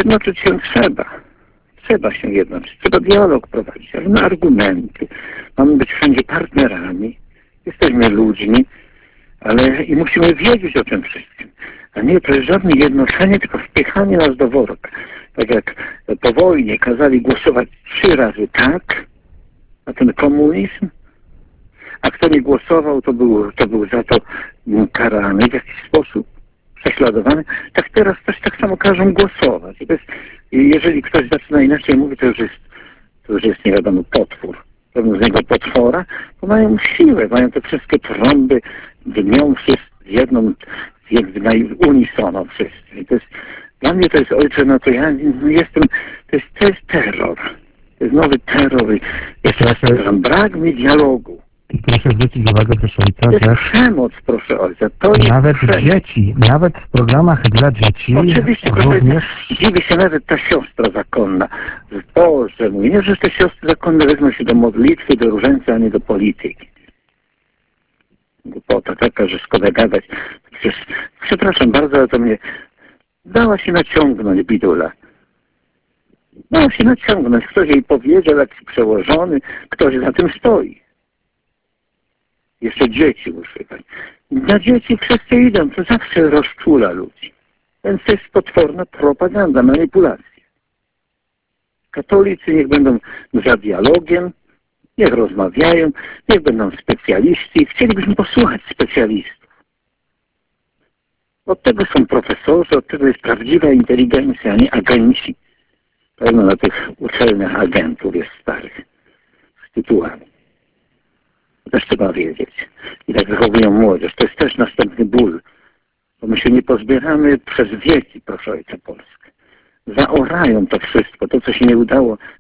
jednoczyć się trzeba. Trzeba się jednoczyć, trzeba dialog prowadzić, ale na argumenty. Mamy być wszędzie partnerami, jesteśmy ludźmi, ale i musimy wiedzieć o tym wszystkim. A nie, to jest żadne jednoczenie, tylko wpychanie nas do worka. Tak jak po wojnie kazali głosować 3 razy tak, na ten komunizm, a kto nie głosował, to był za to karany w jakiś sposób, prześladowany. Tak teraz też tak samo każą głosować. I jeżeli ktoś zaczyna inaczej mówić, to już jest nie wiadomo, potwór. Robią z niego potwora, to mają siłę, mają te wszystkie trąby, dnią wszyscy unisono wszyscy. I to jest, dla mnie to jest, ojcze, no to ja jestem, to jest terror. To jest nowy terror. Brak mi dialogu. I proszę zwrócić uwagę, proszę ojca, to jest przemoc, proszę ojca. To nawet dzieci, nawet w programach dla dzieci. Oczywiście, również... dziwi się nawet ta siostra zakonna. Boże mój, nie, że te siostry zakonne wezmą się do modlitwy, do różańca, a nie do polityki. Głupota taka, że szkoda gadać. Przecież, przepraszam bardzo, ale to mnie dała się naciągnąć bidula. Dała się naciągnąć. Ktoś jej powiedział, jakiś przełożony, ktoś za tym stoi. Jeszcze dzieci używać. Na dzieci wszyscy idą, to zawsze rozczula ludzi. Więc to jest potworna propaganda, manipulacja. Katolicy niech będą za dialogiem, niech rozmawiają, niech będą specjaliści. Chcielibyśmy posłuchać specjalistów. Od tego są profesorzy, od tego jest prawdziwa inteligencja, a nie agenci. Pewno na tych uczelniach agentów jest starych z tytułami. Też trzeba wiedzieć. I tak wychowują młodzież. To jest też następny ból. Bo my się nie pozbieramy przez wieki, proszę ojca, Polskę. Zaorają to wszystko. To, co się nie udało